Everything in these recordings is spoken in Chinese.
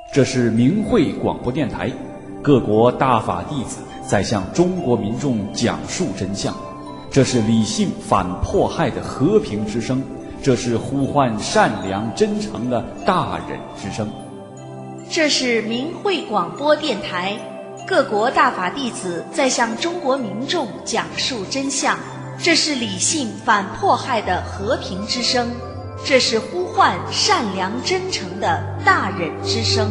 这是明慧广播电台，各国大法弟子在向中国民众讲述真相。这是理性反迫害的和平之声，这是呼唤善良真诚的大忍之声。 这是明慧广播电台，各国大法弟子在向中国民众讲述真相。这是理性反迫害的和平之声，这是呼唤善良真诚的大忍之声。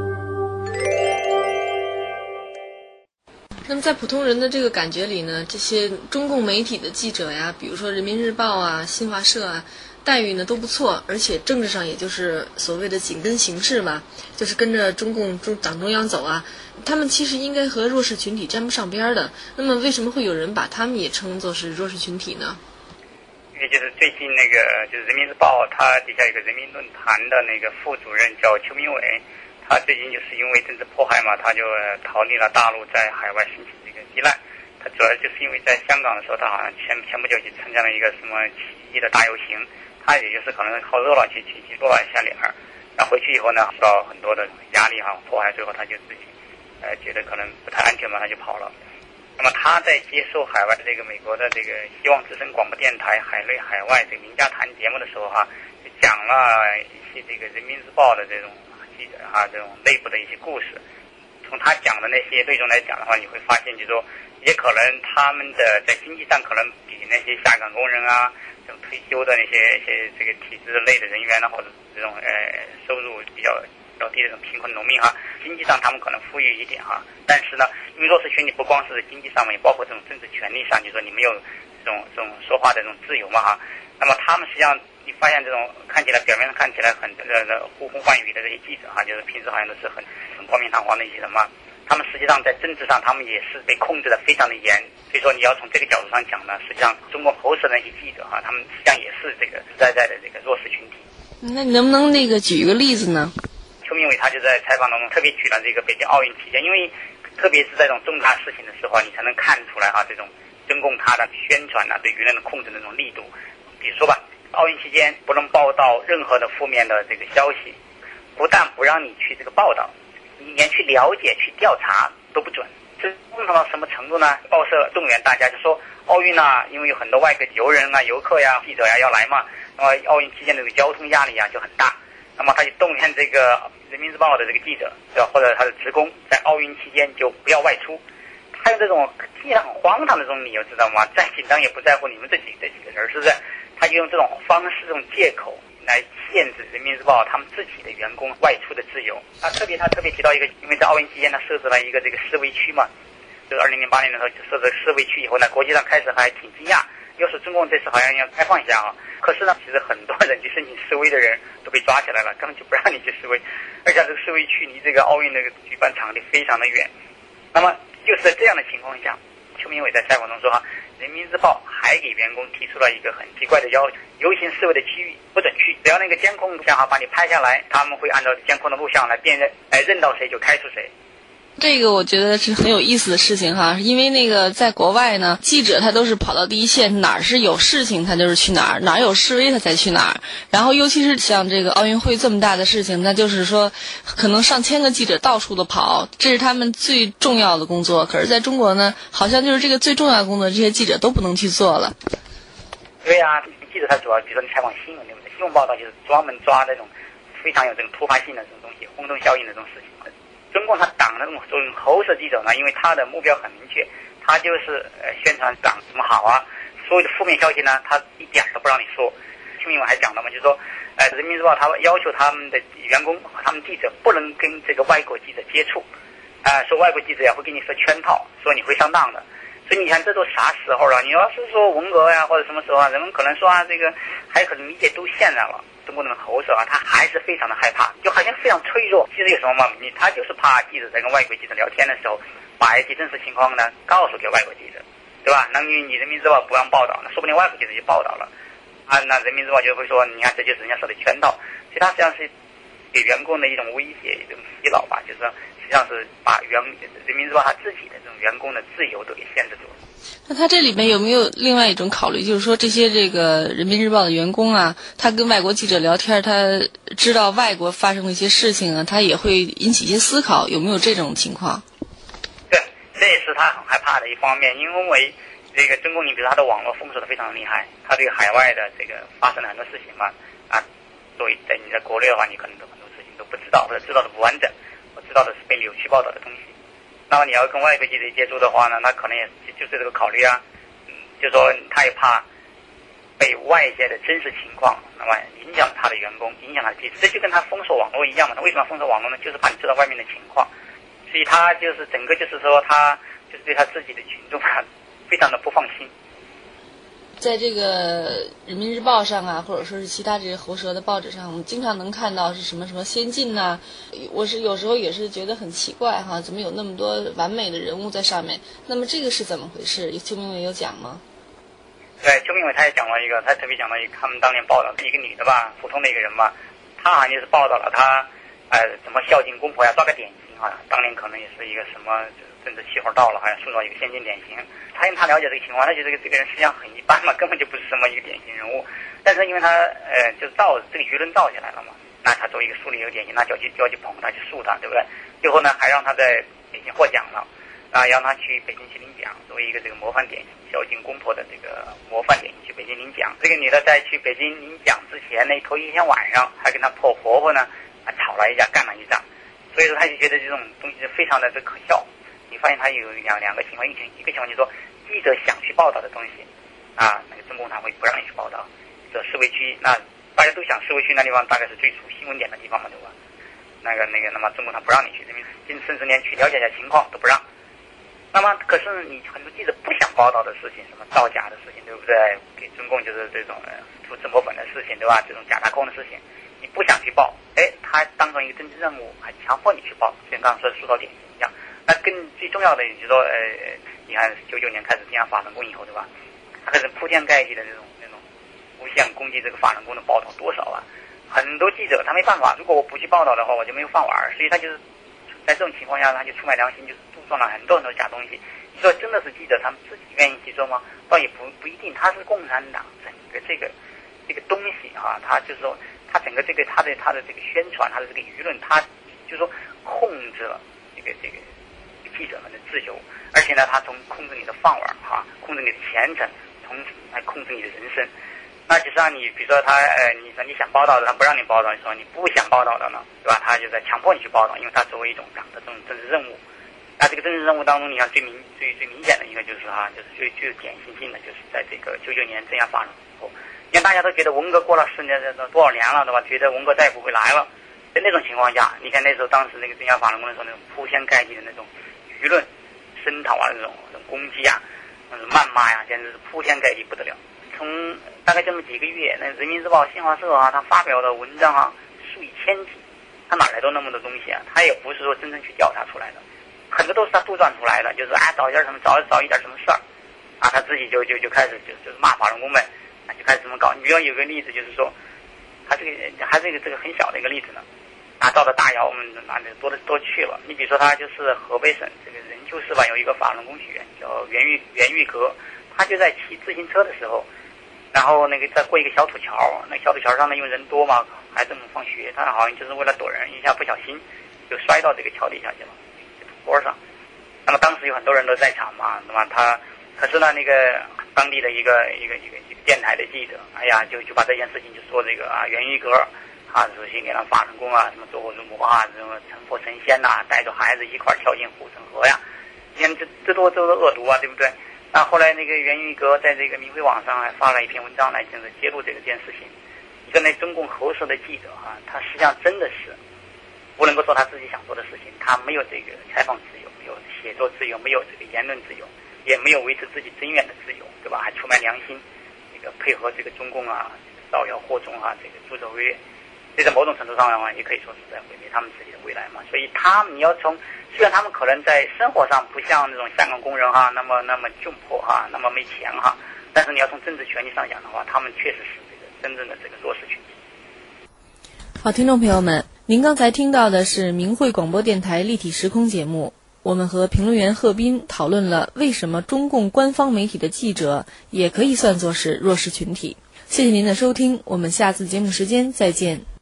那么在普通人的这个感觉里呢，这些中共媒体的记者呀，比如说人民日报啊、新华社啊，待遇呢都不错，而且政治上也就是所谓的紧跟形势嘛，就是跟着中共党中央走啊。他们其实应该和弱势群体沾不上边的，那么为什么会有人把他们也称作是弱势群体呢？ 因为就是最近那个就是人民日报，它底下有个人民论坛的那个副主任叫邱明伟，他最近就是因为政治迫害嘛，他就逃离了大陆，在海外申请这个避难。他主要就是因为在香港的时候，他好像前不久去参加了一个什么起义的大游行，他也就是可能好热闹去落了一下脸儿，然后回去以后呢，受到很多的压力迫害，最后他就自己觉得可能不太安全嘛，他就跑了。那么他在接受海外的这个美国的这个希望之声广播电台海内海外这个名家谈节目的时候就讲了一些这个人民日报的这种记者这种内部的一些故事。从他讲的那些内容来讲的话，你会发现就是说，也可能他们的在经济上可能比那些下岗工人这种退休的那些这个体制类的人员或者这种收入比较低的这种贫困农民经济上他们可能富裕一点但是呢，因为弱势群体不光是经济上面，也包括这种政治权利上，就是说你没有这种说话的这种自由嘛那么他们实际上你发现这种表面上看起来很呼风唤雨的这些记者就是平时好像都是很冠冕堂皇的一些人嘛，他们实际上在政治上他们也是被控制的非常的严。所以说你要从这个角度上讲呢，实际上中国喉舌的那些记者他们实际上也是这个实在的这个弱势群体。 那你能不能举一个例子呢？ 邱明伟他就在采访当中特别举了这个北京奥运期间，因为特别是在这种重大事情的时候你才能看出来这种中共他的宣传对舆论的控制的那种力度。比如说吧，奥运期间不能报道任何的负面的这个消息，不但不让你去这个报道，你连去了解去调查都不准。这弄到什么程度呢？报社动员大家就说奥运因为有很多外国游人游客记者要来嘛，那么奥运期间的这个交通压力就很大，那么他就动员这个人民日报的这个记者或者他的职工在奥运期间就不要外出。他用这种听起来很荒唐的这种理由，知道吗？再紧张也不在乎你们这几个人，是不是？他就用这种方式这种借口来限制人民日报他们自己的员工外出的自由。他特别提到一个，因为在奥运期间他设置了一个这个示威区嘛，就是2008年的时候就设置示威区以后呢，国际上开始还挺惊讶，又是中共这次好像要开放一下可是呢，其实很多人去申请示威的人都被抓起来了，根本就不让你去示威，而且这个示威区离这个奥运的举办场地非常的远。那么就是在这样的情况下，邱明伟在采访中说人民日报还给员工提出了一个很奇怪的要求，游行示威的区域不准去，只要那个监控录像把你拍下来，他们会按照监控的录像来辨认，认到谁就开除谁。 这个我觉得是很有意思的事情因为那个在国外呢，记者他都是跑到第一线，哪儿是有事情他就是去哪儿，哪儿有示威他才去哪儿。然后尤其是像这个奥运会这么大的事情，那就是说可能上千个记者到处的跑，这是他们最重要的工作。可是在中国呢，好像就是这个最重要的工作，这些记者都不能去做了。 对记者他主要比如说你采访新闻，对不对？新闻报道就是专门抓那种非常有这种突发性的这种东西，轰动效应的这种事情。中共他党的这种喉舌记者呢，因为他的目标很明确，他就是宣传党怎么好所有的负面消息呢，他一点都不让你说。邱明伟还讲了嘛，就是说人民日报他要求他们的员工和他们记者不能跟这个外国记者接触说外国记者会给你设圈套，说你会上当的。所以你看这都啥时候了，你要是说文革或者什么时候人们可能说这个还可能理解都现在了，中国人的喉舌他还是非常的害怕，就好像非常脆弱。其实有什么嘛？他就是怕记者在跟外国记者聊天的时候，把一些真实情况呢告诉给外国记者，对吧？那你人民日报不让报道，那说不定外国记者就报道了那人民日报就会说，你看这就是人家设的圈套。所以他实际上是给员工的一种威胁，一种洗脑吧，就是说实际上是把人民日报他自己的这种员工的自由都给限制住了。 那他这里面有没有另外一种考虑，就是说这些这个人民日报的员工啊，他跟外国记者聊天，他知道外国发生的一些事情啊，他也会引起一些思考，有没有这种情况？ 对，这也是他很害怕的一方面，因为这个中共，你比如他的网络封锁的非常厉害，他这个海外的这个发生了很多事情嘛，所以你在国内的话，你可能很多事情都不知道，或者知道的不完整，我知道的是被扭曲报道的东西。那么你要跟外国记者接触的话呢，他可能也就是这个考虑啊，就说他也怕被外界的真实情况，那么影响他的员工，影响他的记者，这就跟他封锁网络一样嘛。他为什么封锁网络呢？就是怕你知道外面的情况，所以他就是整个就是说他就是对他自己的群众啊，非常的不放心。 在这个人民日报上啊，或者说是其他这些喉舌的报纸上，我们经常能看到是什么什么先进呐、我是有时候也是觉得很奇怪哈，怎么有那么多完美的人物在上面？那么这个是怎么回事？邱明伟有讲吗？ 对，邱明伟他也讲了一个，他特别讲了一个他们当年报道一个女的吧，普通的一个人嘛，她好像就是报道了她什么孝敬公婆呀，抓个典型啊，当年可能也是一个什么政治气候到了，好像塑造一个先进典型。他因为他了解这个情况，他觉得这个人实际上很一般嘛，根本就不是什么一个典型人物。但是因为他就造这个舆论造起来了嘛，那他作为一个树立一个典型，那就要去捧他，去树他，对不对？最后呢，还让他在北京获奖了，让他去北京去领奖，作为一个这个模范典型，孝敬公婆的这个模范典型去北京领奖。这个女的在去北京领奖之前呢，头一天晚上还跟她婆婆呢吵了一架，干了一仗，所以说他就觉得这种东西是非常的可笑。你发现他有两个情况，一个情况就是说，记者想去报道的东西，那个中共他会不让你去报道。这示威区，那大家都想示威区那地方大概是最出新闻点的地方嘛，对吧？那么中共他不让你去，甚至连去了解一下情况都不让。那么可是你很多记者不想报道的事情，什么造假的事情，对不对？给中共就是这种涂脂抹粉的事情，对吧？这种假大空的事情，你不想去报，他当成一个政治任务，还强迫你去报，就像刚刚说的塑造典型一样。那更最重要的就是说，你看99年开始进行法轮功以后，对吧？他可是铺天盖地的那种无限攻击这个法轮功的报道多少啊？很多记者他没办法，如果我不去报道的话，我就没有饭碗，所以他就是在这种情况下，他就出卖良心，就是杜撰了很多假东西。你说真的是记者他们自己愿意去做吗？倒也不一定。他是共产党整个这个东西哈，他就是说他整个这个他的这个宣传，他的这个舆论，他就是说控制了这个记者们的自由，而且呢，他从控制你的饭碗控制你的前程，从来控制你的人生。那就是让你，比如说你说你想报道的，他不让你报道；你说你不想报道的呢，对吧？他就在强迫你去报道，因为他作为一种党的这种政治任务。那这个政治任务当中，你看最明显的一个就是就是最有典型性的，就是在这个99年镇压法轮以后，因为大家都觉得文革过了10年多少年了，对吧？觉得文革再也不会来了。在那种情况下，你看那时候当时那个镇压法轮功的时候，那种铺天盖地的那种舆论声讨啊，那种攻击啊，那种谩骂呀，简直是铺天盖地不得了。从大概这么几个月，那人民日报、新华社他发表的文章数以千计，他哪来的那么多东西啊？他也不是说真正去调查出来的，很多都是他杜撰出来的，就是找一点什么事儿，他自己就开始就是骂法轮功呗，就开始这么搞。你比如有个例子，就是说，他这个还是这个很小的一个例子呢，到了大窑我们多去了。你比如说他就是河北省这个任丘市吧，有一个法轮功学院叫袁玉阁，他就在骑自行车的时候。然后再过一个小土桥，那小土桥上呢，因为人多嘛，孩子们放学，他好像就是为了躲人，一下不小心就摔到这个桥底下去了，土坡上。那么当时有很多人都在场嘛，那么可是呢，那个当地的一个电台的记者，就把这件事情就说这个袁玉阁首先给他法轮功什么做火入魔什么成佛成仙带着孩子一块跳进护城河呀，你看这都是恶毒对不对？那后来那个袁玉阁在这个明慧网上还发了一篇文章来就是揭露这件事情。你说那中共喉舌的记者他实际上真的是不能够做他自己想做的事情，他没有这个采访自由，没有写作自由，没有这个言论自由，也没有维持自己真愿的自由，对吧？还出卖良心，配合这个中共造谣惑众这个助纣为虐，这在某种程度上也可以说是在毁灭他们自己的未来嘛。所以你要虽然他们可能在生活上不像那种香港工人那么窘迫那么没钱但是你要从政治权利上讲的话，他们确实是这个真正的这个弱势群体。 好，听众朋友们， 您刚才听到的是明慧广播电台立体时空节目，我们和评论员贺斌讨论了为什么中共官方媒体的记者也可以算作是弱势群体。谢谢您的收听，我们下次节目时间再见。